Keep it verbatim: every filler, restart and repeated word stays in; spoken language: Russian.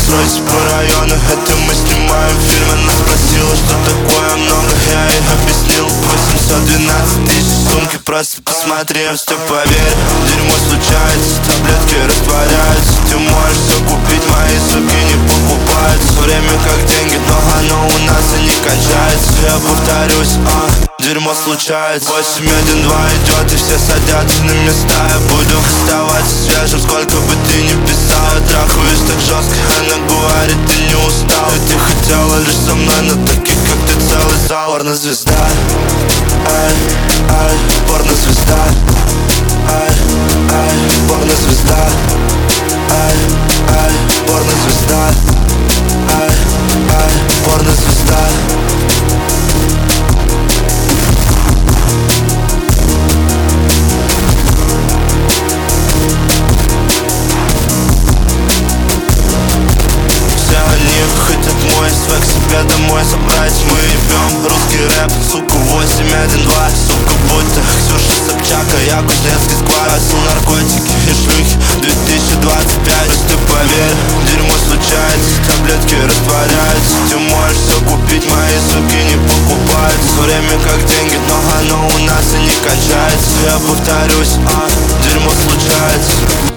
Роллс-Ройс по району, это мы снимаем фильм. Она спросила, что такое много, я ей объяснил. Восемьсот двенадцать тысяч сумки, просто посмотри, все поверь. Дерьмо случается, таблетки растворяются. Ты можешь все купить, мои суки не покупаются. Время как деньги, но оно у нас и не кончается. Я повторюсь, а, дерьмо случается. Восемь один два идет, и все садятся на места. Я буду оставаться свежим, сколько бы ты ни писал. Я трахаюсь так жестко, она говорит, ты не устал. И ты хотела лишь со мной, но таких как ты целый зал. Порнозвезда, ай, ай, порнозвезда, ай, ай, порнозвезда, ай, ай, порнозвезда, ай, ай, порнозвезда. Хотят мой свек себе домой забрать. Мы ебем русский рэп, сука, восемь один два. Сука, будто Ксюша Собчак, а я Кузнецкий сквад. Асу наркотики и шлюхи две тысячи двадцать пять. Просто поверь, дерьмо случается, таблетки растворяются. Ты можешь все купить, мои суки не покупаются. Время как деньги, но оно у нас и не кончается. Я повторюсь, а, дерьмо случается.